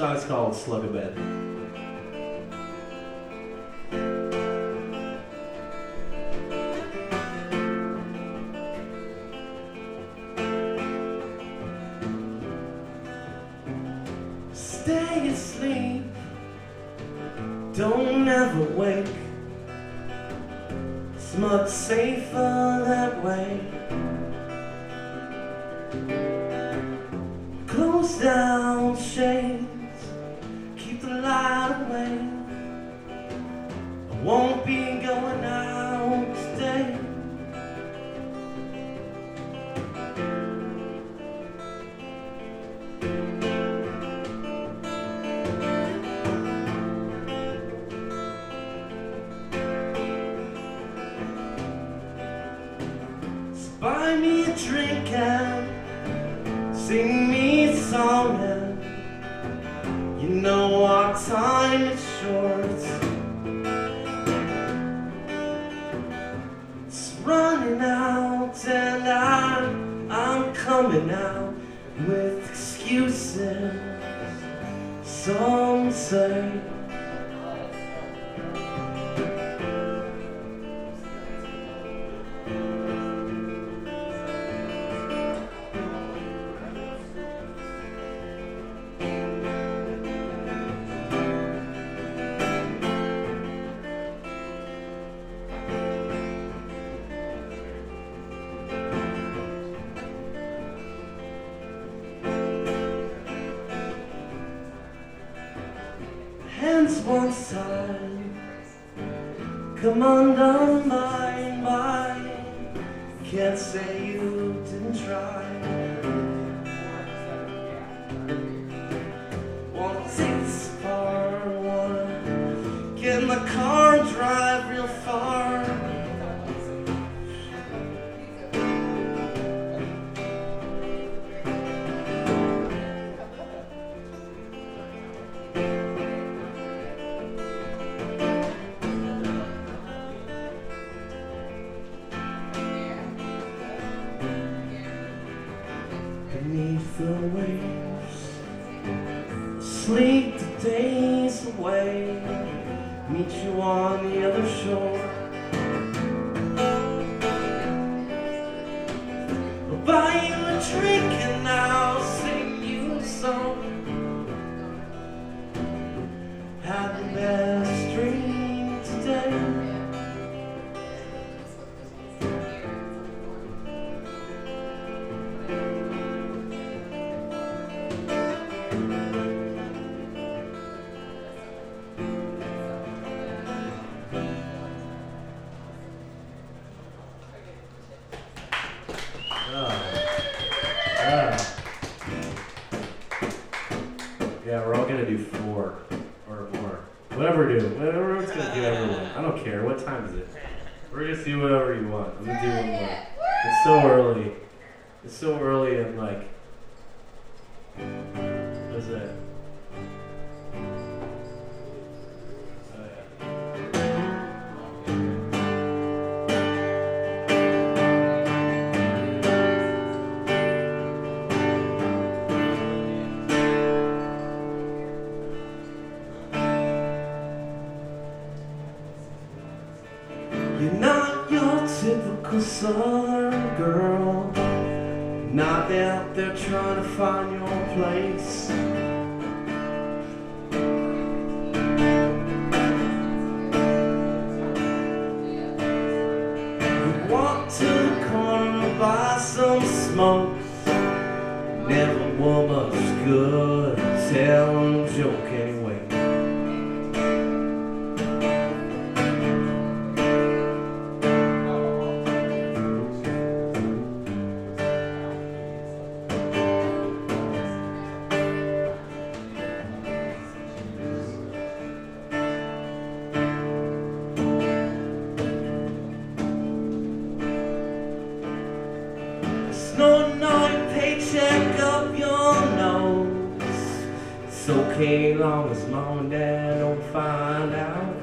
song's called Slug a Bed. Stay asleep, don't ever wake. It's much safer that way. Close down shades, keep the light away. I won't be going out today. Buy me a drink and sing me a song, and you know our time is short. It's running out and I'm coming out with excuses, some say. Hands one side, come under mine. Can't say you didn't try. Wanna take this far, wanna get in the car and drive real far. Beneath the waves, sleep the days away, meet you on the other shore. I'll buy you a drink and I'll sing you a song. Have the best dream today. Yeah, we're all gonna do 4 or more. Whatever we do, whatever's gonna do everyone. I don't care. What time is it? We're gonna do whatever you want. I'm gonna do one more. It's so early. It's so early and like, what's that? You're not your typical southern girl, not out there trying to find your place. You walk to the corner, buy some smoke, never were much good at telling a joke anyway. Snorting on your paycheck up your nose. It's okay long as mom and dad don't find out.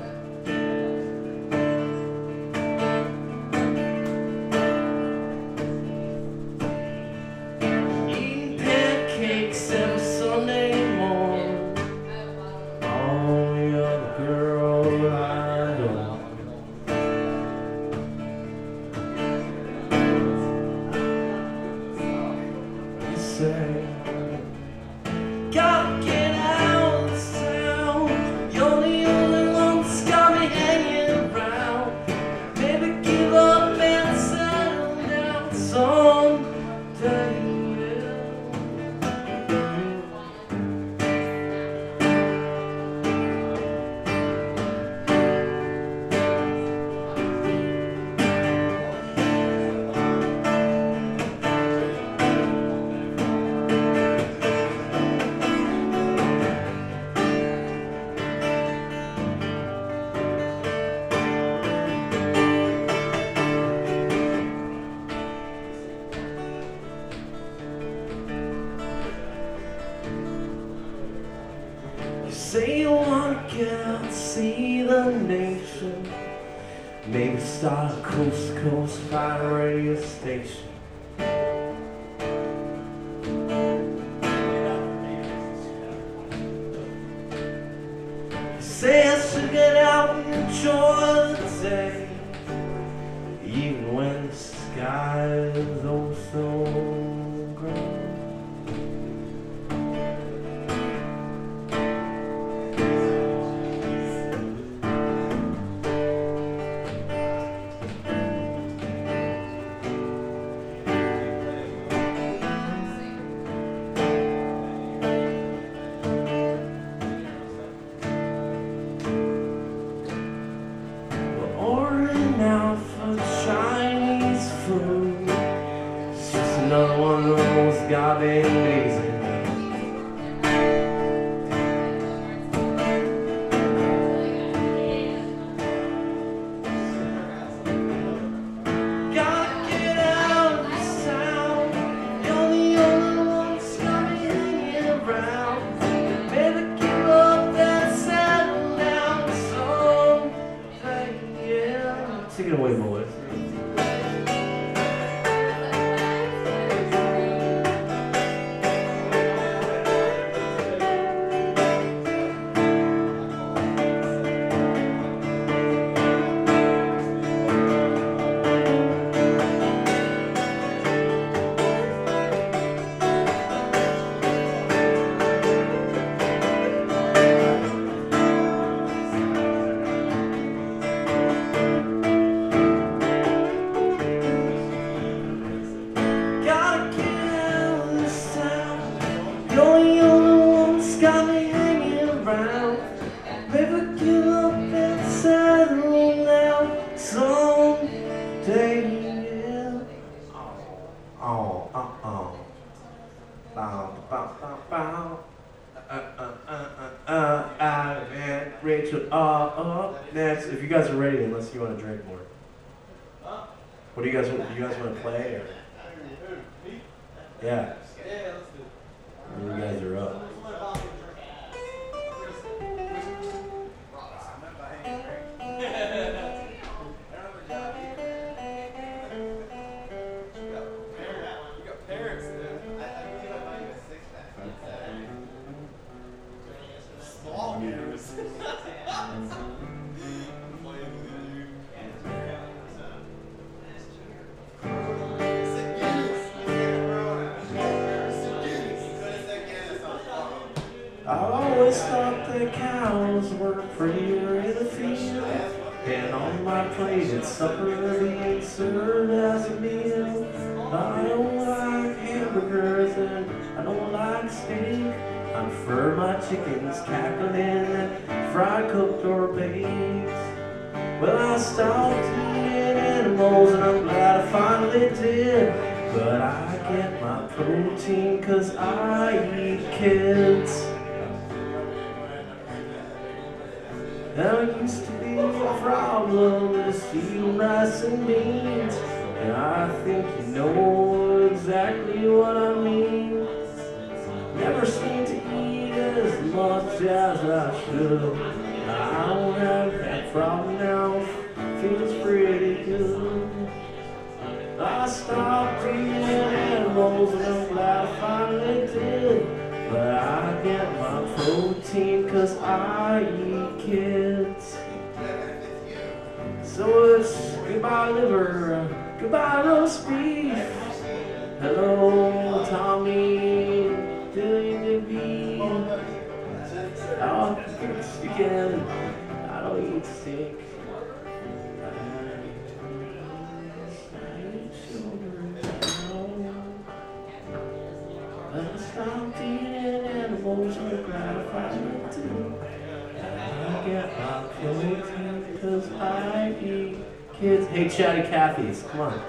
Eating pancakes every Sunday morning, say, gotta get out of this town. You're the only one that's got me hanging around. Maybe give up and settle down someday. Say you wanna get out and see the nation. Maybe start a coast-to-coast fire radio station. Say I should get out and enjoy the day, even when the sky is oh so gray. Now for Chinese food, it's just another one of those goddamn days. Gotta get out of this town. You're the only one that's got me hanging around. Baby, give up and settle down someday, yeah. Take it away, boys. You're the only one that's got me hanging around. Maybe give up and settle down someday. Rachel, next. If you guys are ready, unless you want to drink more. What do you guys want to play? Or? Yeah. You guys are up. I always thought that cows were prettier in the field, and on my plate it's supper being served as a meal. I don't like hamburgers and I don't like steak. I prefer my chickens cackling and fried, cooked, or baked. Well, I stopped eating animals and I'm glad I finally did. But I get my protein 'cause I eat kids. Now it used to be a problem to eat rice and beans, and I think you know exactly what I mean. Never seem to eat as much as I should. I don't have that problem now, feels pretty good. I stopped eating animals and I'm glad I finally did. But I get my protein 'cause I eat kids. So it's goodbye liver, goodbye roast beef. Hello Tommy plastic. Stop eating animals and gratify me too. I get my protein because I eat kids. Hey, Chatty Cathy's, come on.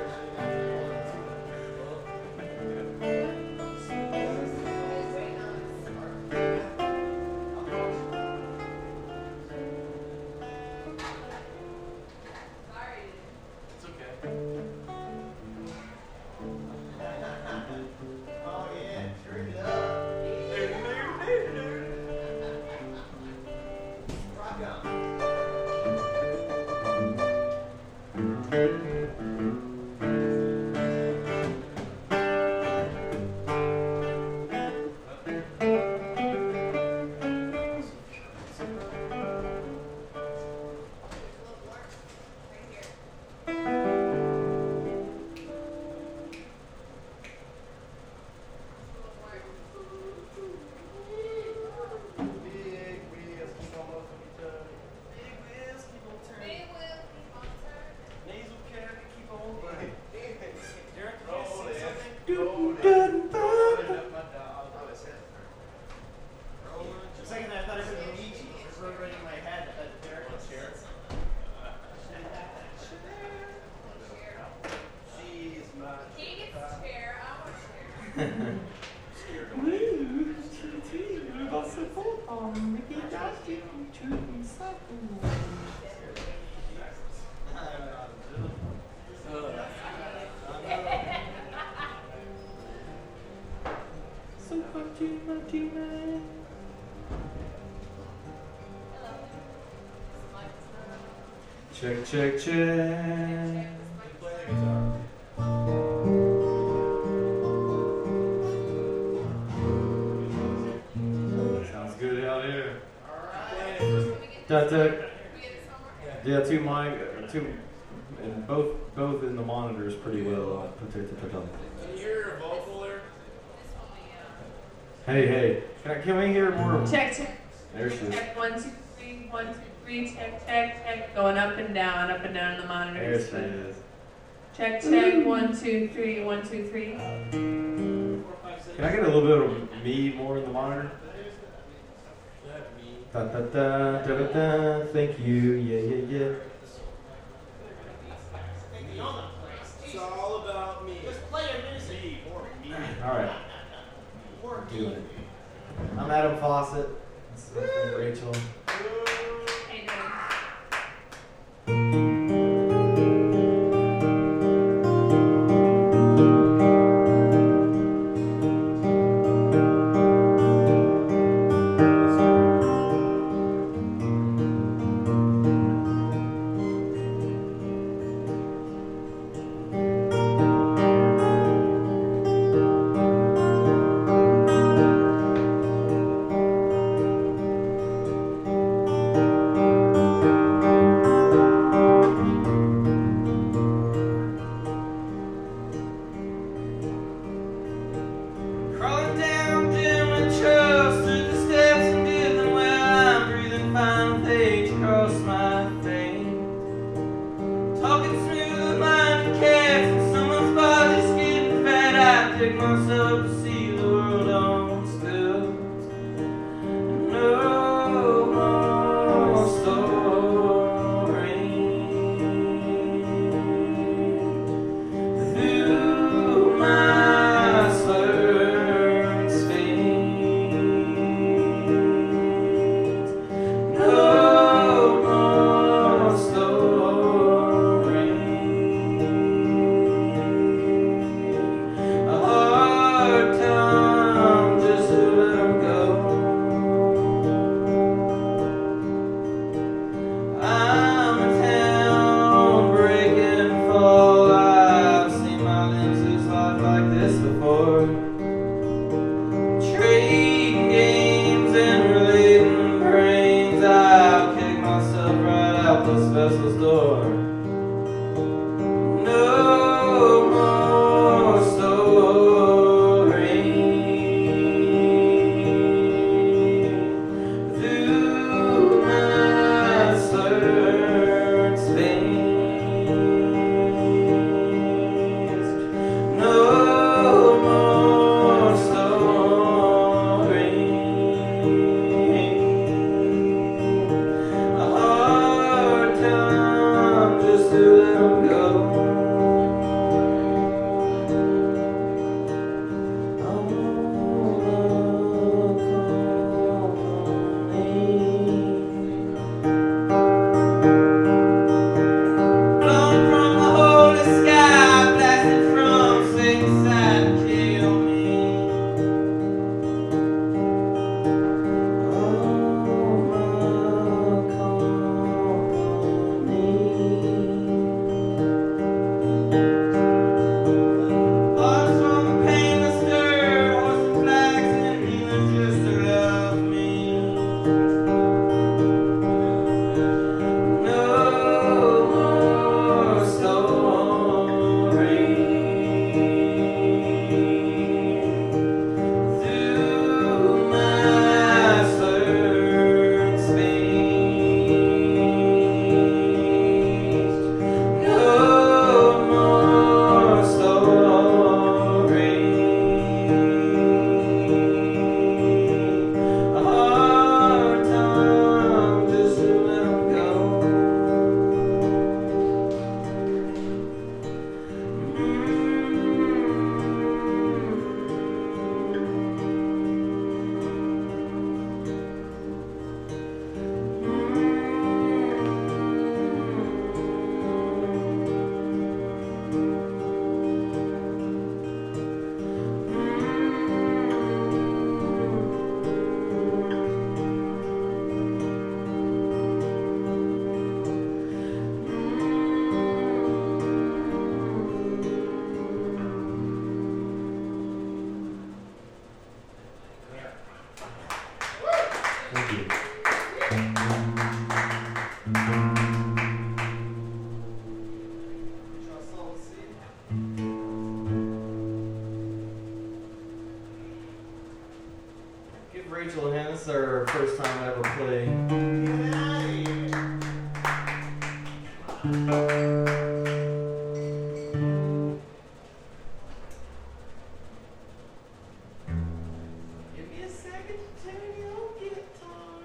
Check, check, check. Sounds good out here. Yeah, two, and both in the monitors pretty well. Can you hear a vocal there? Hey, can we hear more? Check, check. There she is. Check, 1, 2, 3, 1, 2, 3, check, check, check. Going up and down in the monitors. There she is. Check, 1, 2, 3, 1, 2, 3. Can I get a little bit of me more in the monitor? Da da da da da da. Thank you. Yeah. It's all about me. Just play your music. All right. Doing it. I'm Adam Fawcett. This is my friend Rachel. Hey, no. Crawling down dimly trails through the steps and did them well. I'm breathing final page across my veins. Talking smooth minded cats and someone's body's getting fat. I pick myself up to see the world on stilts. No more stories through my slurred veins. No more stories. A hard time just to let 'em go. I'm a town breaking fall. I've seen my lenses life like this before. Trading games and relating brains. I'll kick myself right out this vessel's door. No more stories through my slurred Rachel and Hannah. This is our first time ever playing. Get out of here. Give me a second to turn your guitar.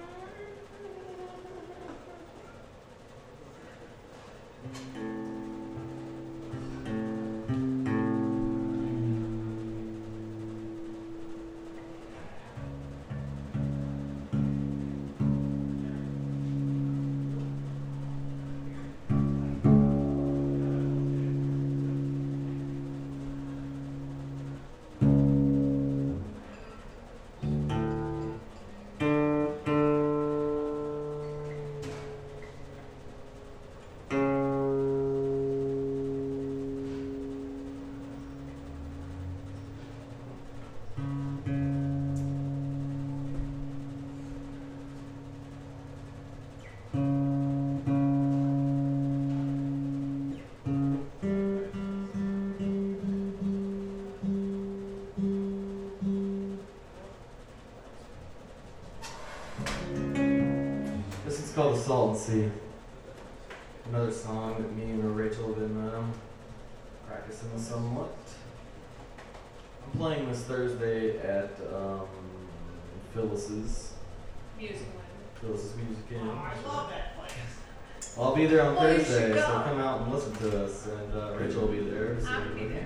This is called The Salton Sea. Another song that me and Rachel have been practicing somewhat. I'm playing this Thursday at Phyllis's Music Music Inn. Oh, I love that place. I'll be there on Well, you Thursday, should go. so come out and listen to us, and Rachel will be there. So I'll be there.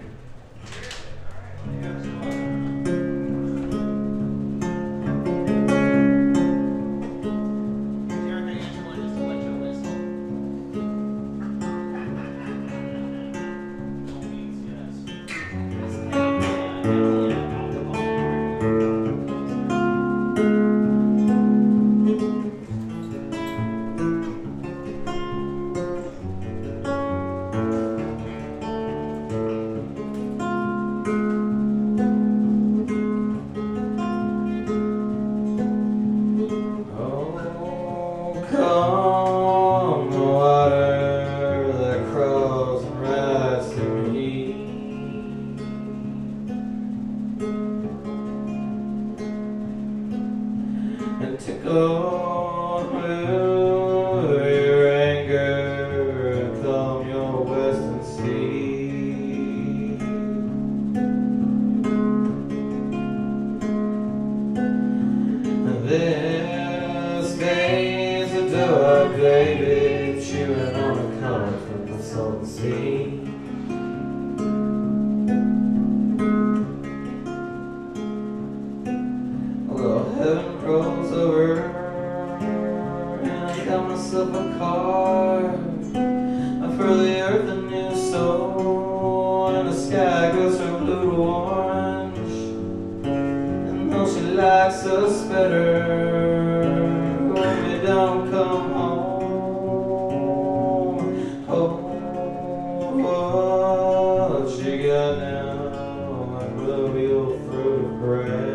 Oh, come the water that crawls and rides to me. And tickle your anger and calm your western sea. And this day's a dark baby chewing on a card from the Salton Sea. Although heaven rolls over and I got myself a card for the earth a new soul, and the sky goes from blue to orange. And though she likes us better when we don't come home, oh, what she got now, I love your fruit of grass.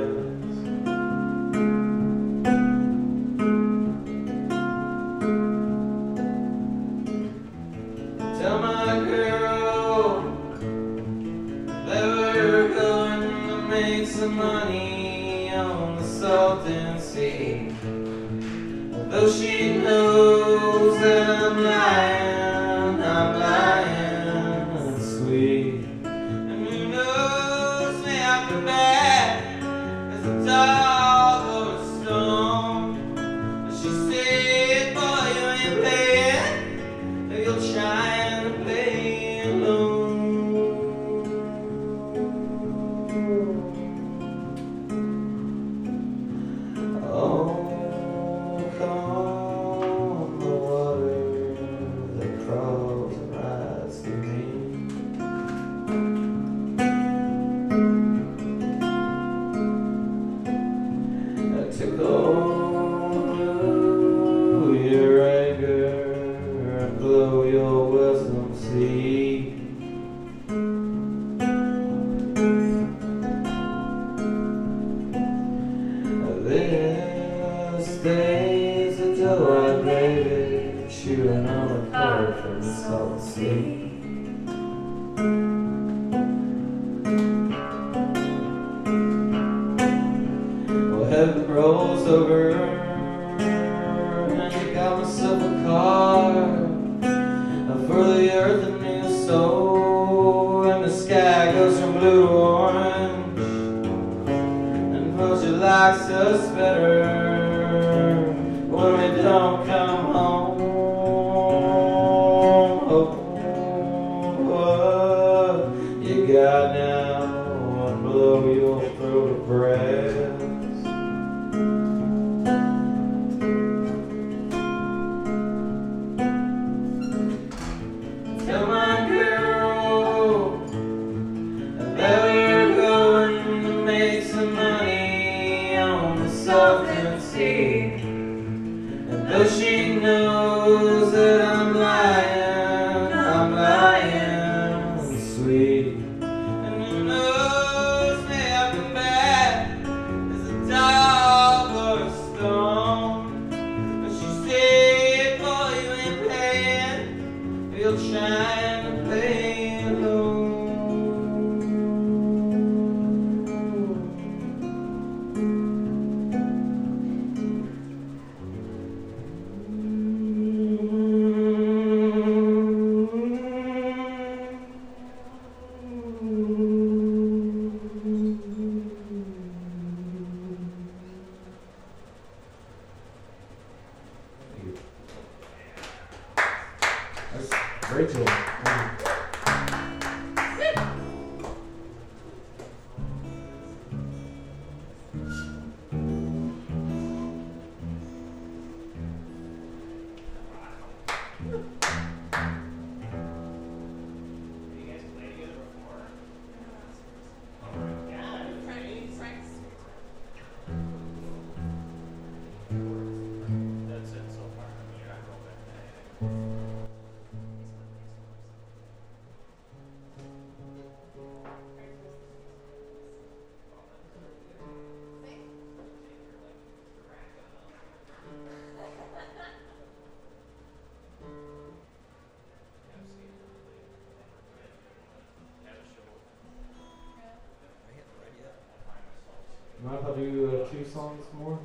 Tell my girl that we're going to make some money on the Salton Sea. Though she knows that I'm lying sweet. And who knows me after back as a dog or a stone. And she said, boy, you ain't playing, you're trying to play alone. Oh, come the water that crawls and rides through me. I tickle your anger and blow your wisdom seed. This day's a delight, baby, chewing on a card from the Salton Sea. Well, heaven rolls over, and I got myself a car for the earth and me a soul, and the sky goes from blue to orange, and Poetry likes us better when we don't come home. Oh, you got now and blow your throat of breath. Tell my girl that we're going to make some money on the Salton Sea, and though she knows that I'm lying sweet, and who knows may I come back as a dog or a stone, but she said, boy, you ain't paying, you're trying to play alone. That's Rachel. That's it so far. I mean, you're not going back to anything. Mind if I do 2 songs more?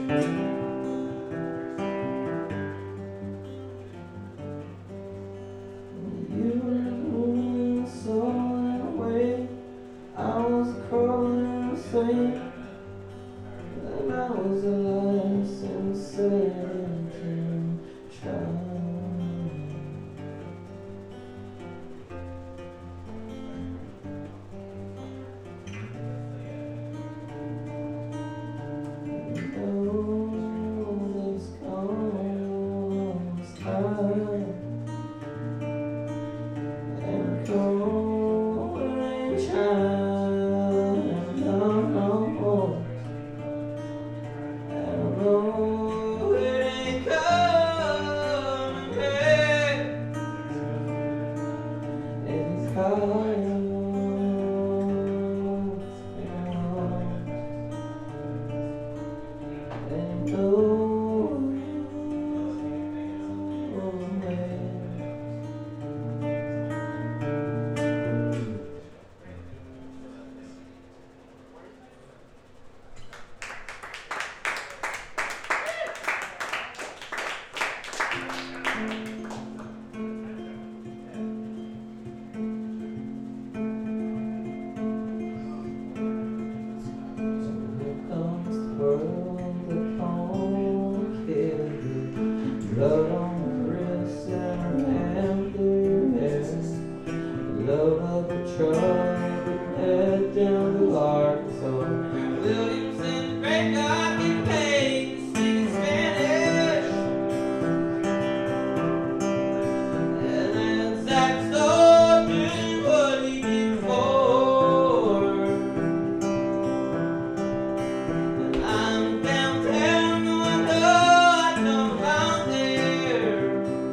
You were sailing away. I was crawling the same. And I was a licensed 17 child. Blood on the wrist and her hand through her hair. Love of the truck, head down to Arkansas. Williams and Frank got me paid to speak Spanish. And then Zach started doing what he did before. And I'm downtown going, oh, I know around there.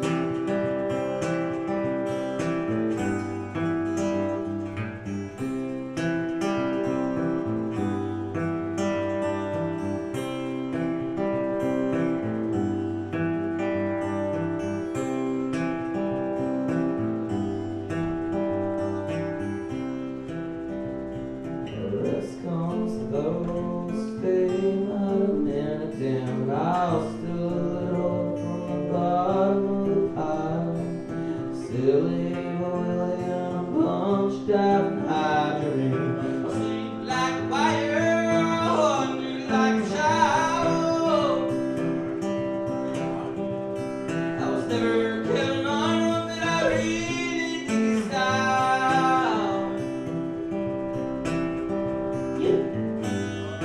The rest comes to those stay not a minute down. I'll still a little from the bottom of the pile. Silly William bunched out in hydrant. Sleep like a wire, hungry like a child. I was never killing on but I really think his style. Yeah.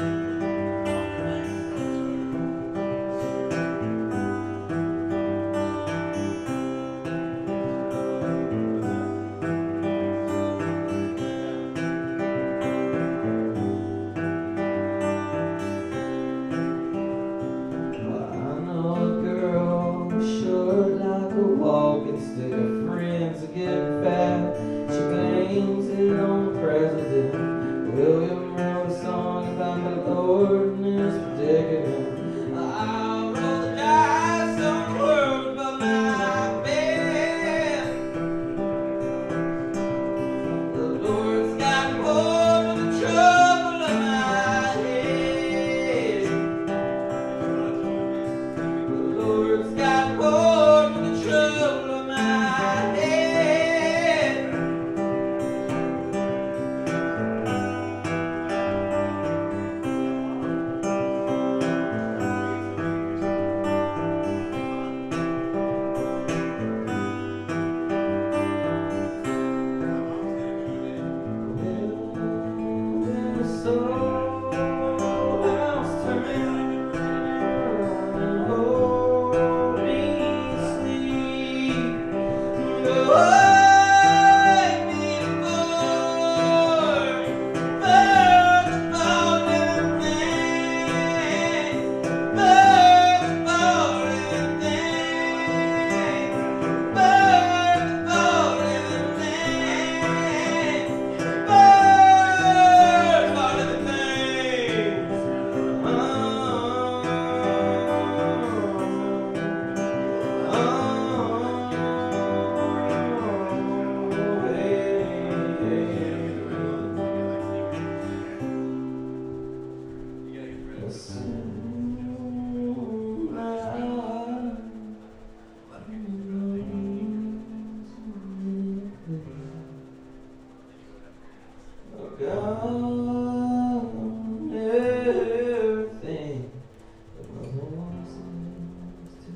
forgone everything, but mother wants us to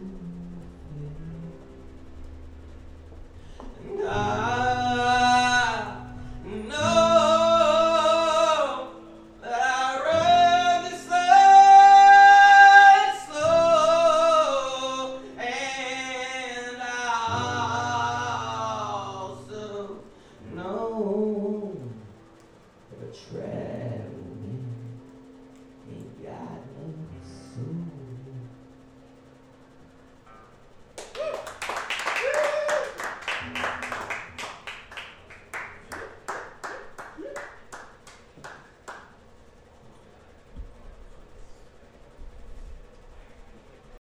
and I know that I rode this life slow, and I also know of a track